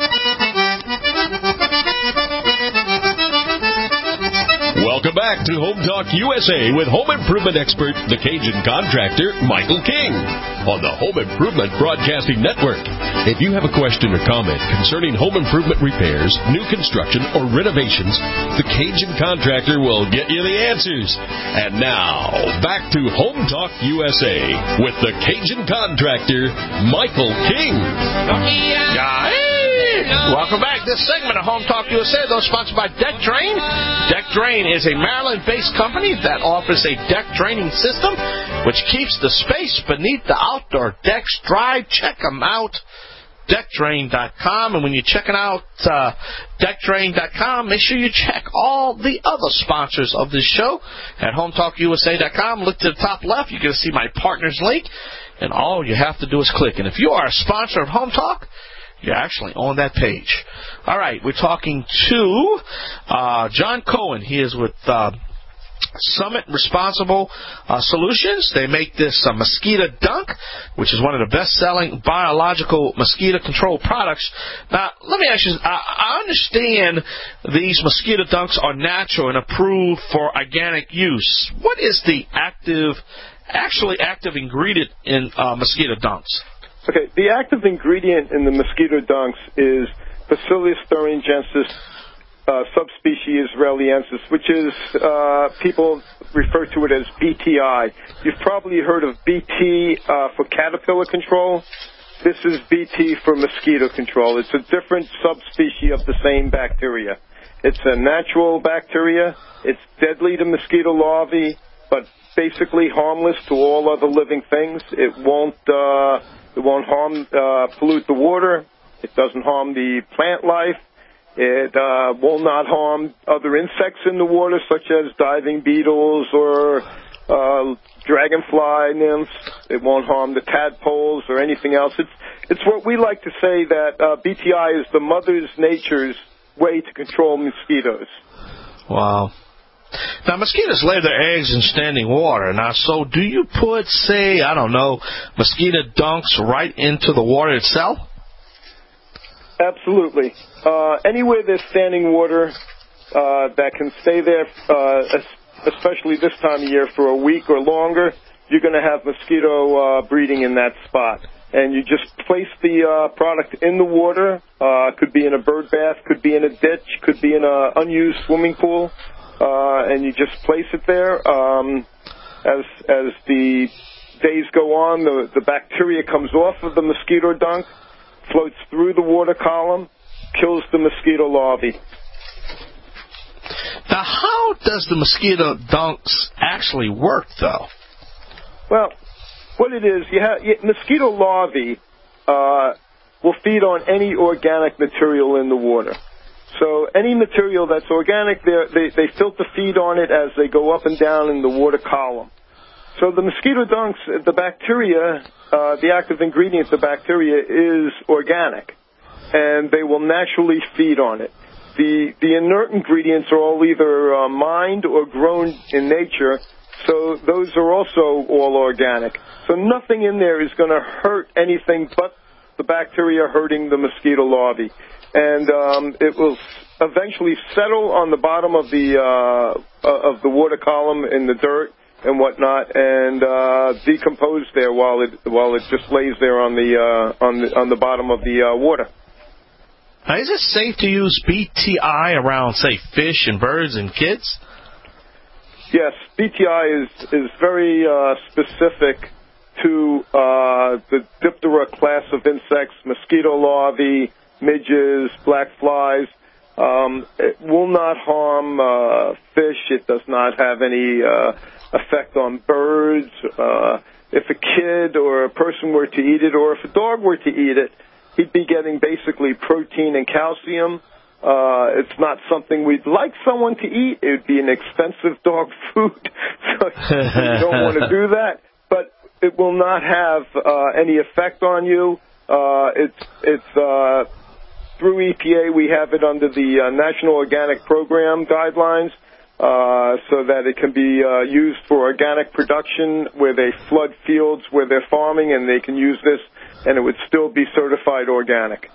Welcome back to Home Talk U S A with home improvement expert, the Cajun Contractor, Michael King, on the Home Improvement Broadcasting Network. If you have a question or comment concerning home improvement repairs, new construction, or renovations, the Cajun Contractor will get you the answers. And now, back to Home Talk U S A with the Cajun Contractor, Michael King. Yeah. Welcome back. This segment of Home Talk U S A, though, sponsored by Deck Drain. Deck Drain is a Maryland-based company that offers a deck draining system which keeps the space beneath the outdoor decks dry. Check them out, deck drain dot com. And when you're checking out uh, deck drain dot com, make sure you check all the other sponsors of this show at home talk U S A dot com. Look to the top left. You're going to see my partners link, and all you have to do is click. And if you are a sponsor of Home Talk, you're actually on that page. All right, we're talking to uh, John Cohen. He is with uh, Summit Responsible uh, Solutions. They make this uh, Mosquito Dunk, which is one of the best-selling biological mosquito control products. Now, let me ask you, I, I understand these Mosquito Dunks are natural and approved for organic use. What is the active, actually active ingredient in uh, Mosquito Dunks? Okay, the active ingredient in the Mosquito Dunks is Bacillus thuringiensis uh, subspecies israeliensis, which is, uh, people refer to it as B T I. You've probably heard of B T uh, for caterpillar control. This is B T for mosquito control. It's a different subspecies of the same bacteria. It's a natural bacteria. It's deadly to mosquito larvae, but basically harmless to all other living things. It won't, uh, it won't harm, uh, pollute the water. It doesn't harm the plant life. It uh, will not harm other insects in the water, such as diving beetles or uh, dragonfly nymphs. It won't harm the tadpoles or anything else. It's it's what we like to say that uh, B T I is the mother's nature's way to control mosquitoes. Wow. Now, mosquitoes lay their eggs in standing water. Now, so do you put, say, I don't know, mosquito dunks right into the water itself? Absolutely. Uh, anywhere there's standing water uh, that can stay there, uh, especially this time of year, for a week or longer, you're going to have mosquito uh, breeding in that spot. And you just place the uh, product in the water. Uh, could be in a bird bath, could be in a ditch, could be in an unused swimming pool. Uh, and you just place it there. Um, as as the days go on, the, the bacteria comes off of the mosquito dunk, floats through the water column, kills the mosquito larvae. Now, how does the mosquito dunks actually work, though? Well, what it is, you have you, mosquito larvae uh, will feed on any organic material in the water. So any material that's organic, they they filter feed on it as they go up and down in the water column. So the mosquito dunks, the bacteria, uh, the active ingredient, the bacteria, is organic, and they will naturally feed on it. The the inert ingredients are all either uh, mined or grown in nature, so those are also all organic. So nothing in there is going to hurt anything but the bacteria hurting the mosquito larvae. And um, it will eventually settle on the bottom of the uh, of the water column in the dirt and whatnot, and uh, decompose there while it while it just lays there on the uh, on the on the bottom of the uh, water. Now, is it safe to use B T I around, say, fish and birds and kids? Yes, B T I is is very uh, specific to uh, the Diptera class of insects, mosquito larvae, midges, black flies. Um, it will not harm uh, fish. It does not have any uh, effect on birds. Uh, if a kid or a person were to eat it, or if a dog were to eat it, he'd be getting basically protein and calcium. Uh, it's not something we'd like someone to eat. It would be an expensive dog food, so you don't want to do that. But it will not have uh, any effect on you. Uh, it's it's uh, through E P A. We have it under the uh, National Organic Program guidelines, uh, so that it can be uh, used for organic production where they flood fields where they're farming, and they can use this, and it would still be certified organic.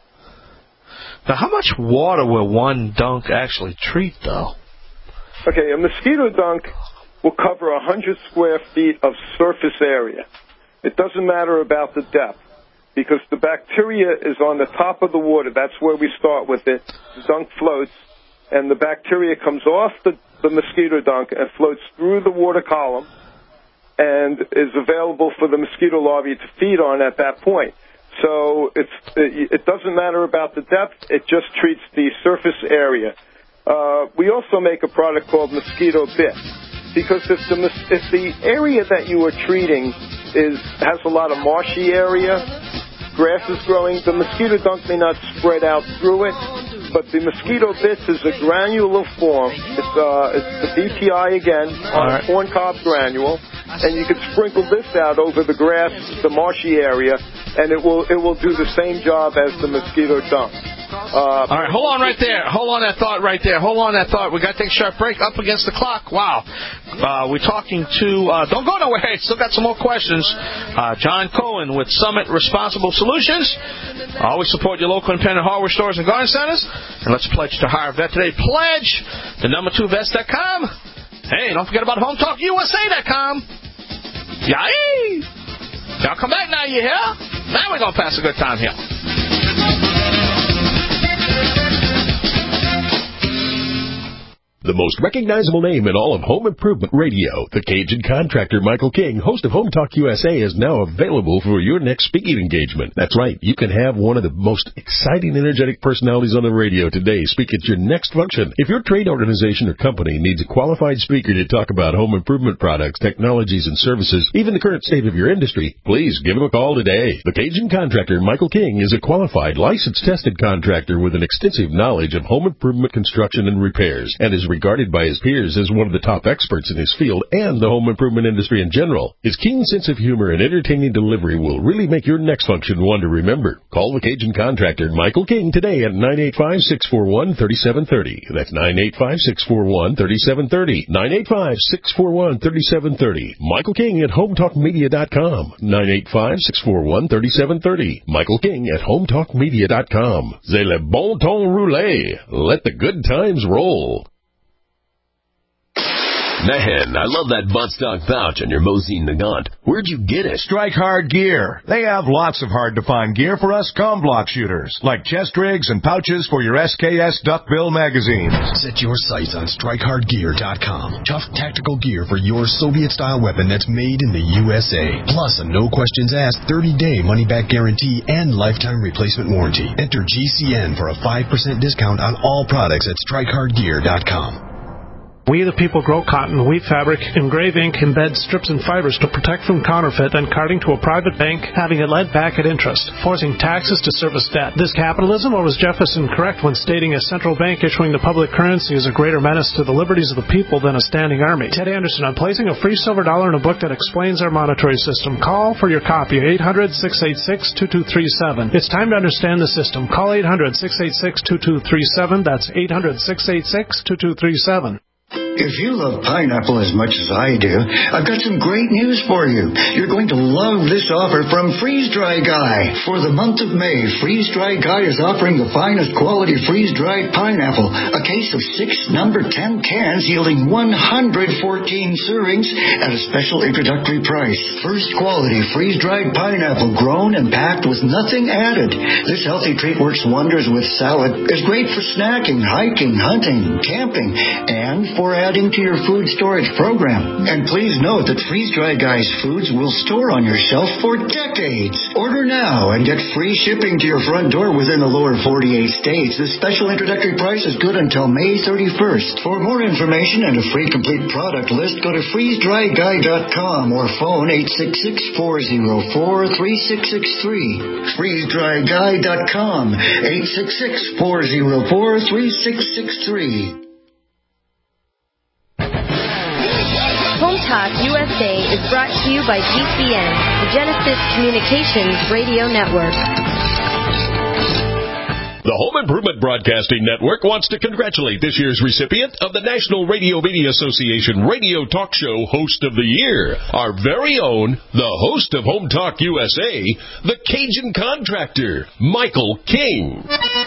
Now, how much water will one dunk actually treat, though? Okay, a mosquito dunk will cover one hundred square feet of surface area. It doesn't matter about the depth, because the bacteria is on the top of the water. That's where we start with it. The dunk floats, and the bacteria comes off the, the mosquito dunk and floats through the water column and is available for the mosquito larvae to feed on at that point. So it's, it, it doesn't matter about the depth. It just treats the surface area. Uh, we also make a product called Mosquito Bit, because if the, if the area that you are treating is has a lot of marshy area, grass is growing, the mosquito dunk may not spread out through it, but the Mosquito Bits is a granular form. It's, uh, it's the B T I again on right. a corn cob granule, and you can sprinkle this out over the grass, the marshy area, and it will it will do the same job as the mosquito dunk. Uh, All right, hold on right there. Hold on that thought right there. Hold on that thought. We got to take a sharp break. Up against the clock. Wow. Uh, we're talking to, uh, don't go nowhere. Hey, still got some more questions. Uh, John Cohen with Summit Responsible Solutions. Always support your local independent hardware stores and garden centers. And let's pledge to hire a vet today. Pledge to number two vets dot com. Hey, don't forget about home talk U S A dot com. Yay! Y'all come back now, you hear? Now we're going to pass a good time here. The most recognizable name in all of home improvement radio, the Cajun contractor Michael King, host of Home Talk U S A, is now available for your next speaking engagement. That's right, you can have one of the most exciting, energetic personalities on the radio today speak at your next function. If your trade organization or company needs a qualified speaker to talk about home improvement products, technologies, and services, even the current state of your industry, please give him a call today. The Cajun contractor Michael King is a qualified, licensed, tested contractor with an extensive knowledge of home improvement construction and repairs, and is regarded by his peers as one of the top experts in his field and the home improvement industry in general. His keen sense of humor and entertaining delivery will really make your next function one to remember. Call the Cajun contractor Michael King today at nine eight five, six four one, three seven three zero. That's nine eight five, six four one, three seven three zero. nine eight five, six four one, three seven three zero. Michael King at home talk media dot com. nine eight five, six four one, three seven three zero. Michael King at home talk media dot com. C'est le bon ton roulé. Let the good times roll. Man, I love that buttstock pouch on your Mosin Nagant. Where'd you get it? Strike Hard Gear. They have lots of hard-to-find gear for us comblock shooters, like chest rigs and pouches for your S K S duckbill magazines. Set your sights on strike hard gear dot com. Tough tactical gear for your Soviet-style weapon that's made in the U S A. Plus a no-questions-asked thirty-day money-back guarantee and lifetime replacement warranty. Enter G C N for a five percent discount on all products at strike hard gear dot com. We the people grow cotton, weave fabric, engrave ink, embed strips and fibers to protect from counterfeit and carting to a private bank, having it led back at interest, forcing taxes to service debt. This capitalism, or was Jefferson correct when stating a central bank issuing the public currency is a greater menace to the liberties of the people than a standing army? Ted Anderson on placing a free silver dollar in a book that explains our monetary system. Call for your copy, eight hundred, six eight six, two two three seven. It's time to understand the system. Call eight hundred, six eight six, two two three seven. That's eight hundred, six eight six, two two three seven. If you love pineapple as much as I do, I've got some great news for you. You're going to love this offer from Freeze Dry Guy. For the month of May, Freeze Dry Guy is offering the finest quality freeze-dried pineapple, a case of six number ten cans yielding one hundred fourteen servings at a special introductory price. First quality freeze-dried pineapple grown and packed with nothing added. This healthy treat works wonders with salad. It's great for snacking, hiking, hunting, camping, and for adding to your food storage program. And please note that Freeze Dry Guy's foods will store on your shelf for decades. Order now and get free shipping to your front door within the lower forty-eight states. This special introductory price is good until May thirty-first. For more information and a free complete product list, go to freeze dry guy dot com or phone eight six six, four zero four, three six six three. freeze dry guy dot com, eight six six, four zero four, three six six three. Home Talk U S A is brought to you by G C N, the Genesis Communications Radio Network. The Home Improvement Broadcasting Network wants to congratulate this year's recipient of the National Radio Media Association Radio Talk Show Host of the Year, our very own, the host of Home Talk U S A, the Cajun contractor, Michael King.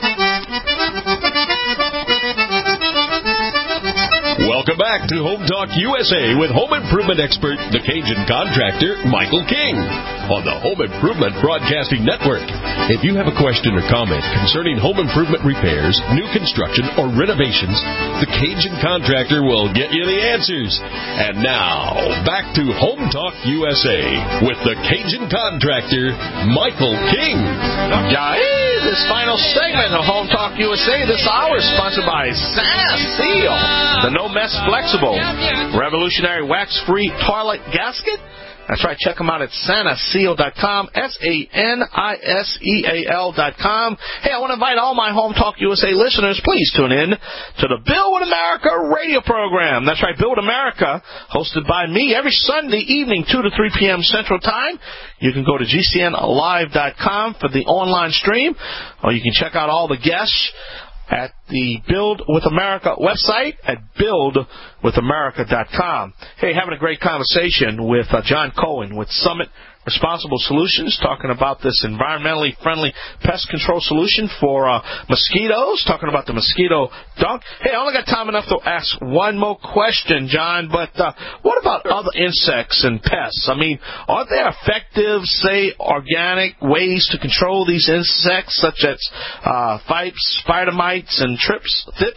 Welcome back to Home Talk U S A with home improvement expert, the Cajun contractor, Michael King, on the Home Improvement Broadcasting Network. If you have a question or comment concerning home improvement repairs, new construction, or renovations, the Cajun contractor will get you the answers. And now, back to Home Talk U S A with the Cajun contractor, Michael King. Yeah, this final segment of Home Talk U S A this hour is sponsored by Santa Seal, the No Mess Flexible revolutionary wax-free toilet gasket. That's right. Check them out at Santa Seal dot com, S A N I S E A L dot com. Hey, I want to invite all my Home Talk U S A listeners, please tune in to the Build America radio program. That's right, Build America, hosted by me every Sunday evening, two to three p.m. Central Time. You can go to G C N live dot com for the online stream, or you can check out all the guests at the Build with America website at build with america dot com. Hey, having a great conversation with uh, John Cohen with Summit Responsible Solutions, talking about this environmentally friendly pest control solution for uh, mosquitoes, talking about the mosquito dunk. Hey, I only got time enough to ask one more question, John, but uh, what about other insects and pests? I mean, are there effective, say, organic ways to control these insects, such as uh, fipes, spider mites, and trips, thips?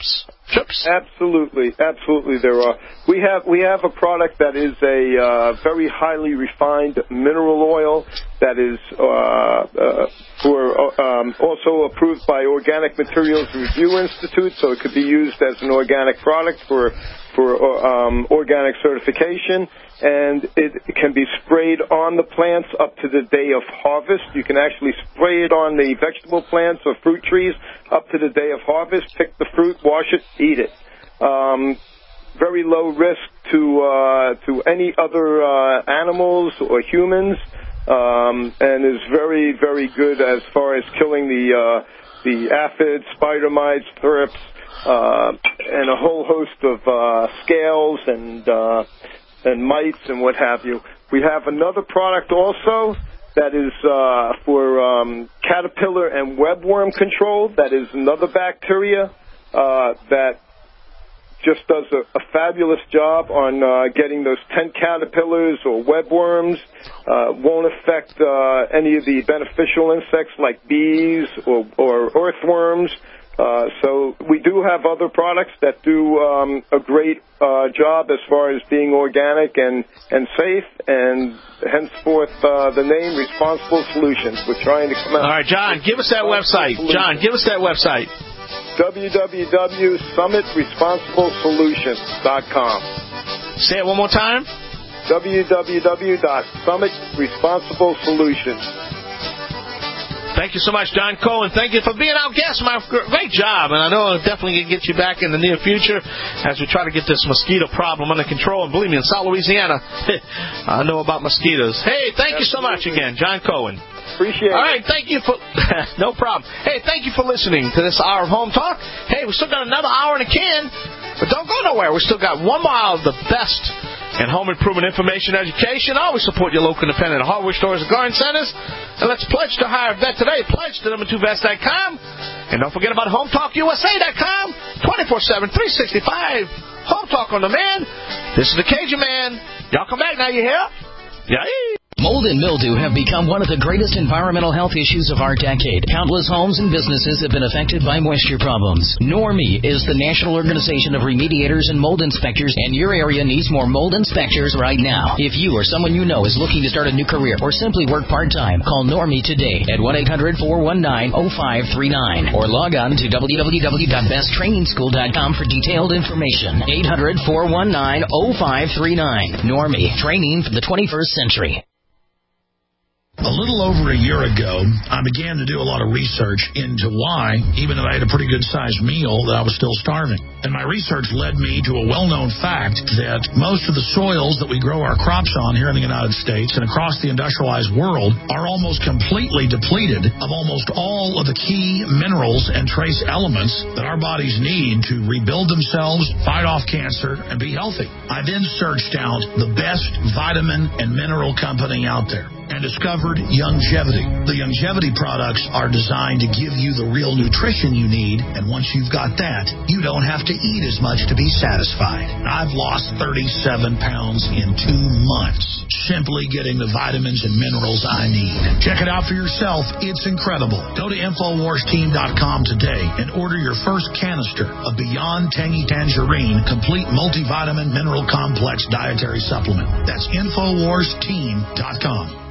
Chips? Absolutely, absolutely. There are. We have we have a product that is a uh, very highly refined mineral oil that is uh, uh, for um, also approved by Organic Materials Review Institute, so it could be used as an organic product for for um, organic certification. And it can be sprayed on the plants up to the day of harvest. You can actually spray it on the vegetable plants or fruit trees up to the day of harvest. Pick the fruit, wash it, eat it. Um, very low risk to uh, to any other uh, animals or humans, um, and is very very good as far as killing the uh, the aphids, spider mites, thrips, uh, and a whole host of uh, scales and uh, and mites and what have you. We have another product also that is uh, for um, caterpillar and webworm control. That is another bacteria uh, that just does a, a fabulous job on uh, getting those tent caterpillars or webworms. Uh, won't affect uh, any of the beneficial insects like bees or, or earthworms. Uh, so we do have other products that do um, a great uh, job as far as being organic and, and safe, and henceforth uh, the name Responsible Solutions. We're trying to come out. All right, John, give us that website. John, give us that website. w w w dot summit responsible solutions dot com. Say it one more time. w w w dot summit responsible solutions. Thank you so much, John Cohen. Thank you for being our guest. My great job, and I know I'll definitely get you back in the near future as we try to get this mosquito problem under control. And believe me, in South Louisiana, I know about mosquitoes. Hey, thank Absolutely. you so much again, John Cohen. Appreciate All it. All right, thank you for no problem. Hey, thank you for listening to this hour of Home Talk. Hey, we still got another hour in the can, but don't go nowhere. We still got one more of the best and home improvement information education. Always support your local independent hardware stores and garden centers. And let's pledge to hire a vet today. Pledge to number two vets dot com. And don't forget about home talk u s a dot com. twenty-four seven, three sixty-five. Home Talk on demand. This is the Cajun Man. Y'all come back now, you hear? Yeah. Mold and mildew have become one of the greatest environmental health issues of our decade. Countless homes and businesses have been affected by moisture problems. Normie is the national organization of remediators and mold inspectors, and your area needs more mold inspectors right now. If you or someone you know is looking to start a new career or simply work part-time, call Normie today at one eight hundred, four one nine, oh five three nine or log on to w w w dot best training school dot com for detailed information. eight hundred, four one nine, oh five three nine. Normie, training for the twenty-first century. A little over a year ago, I began to do a lot of research into why, even though I had a pretty good-sized meal, that I was still starving. And my research led me to a well-known fact that most of the soils that we grow our crops on here in the United States and across the industrialized world are almost completely depleted of almost all of the key minerals and trace elements that our bodies need to rebuild themselves, fight off cancer, and be healthy. I then searched out the best vitamin and mineral company out there and discovered Youngevity. The Youngevity products are designed to give you the real nutrition you need, and once you've got that, you don't have to eat as much to be satisfied. I've lost thirty-seven pounds in two months, simply getting the vitamins and minerals I need. Check it out for yourself. It's incredible. Go to infowars team dot com today and order your first canister of Beyond Tangy Tangerine Complete Multivitamin Mineral Complex Dietary Supplement. That's infowars team dot com.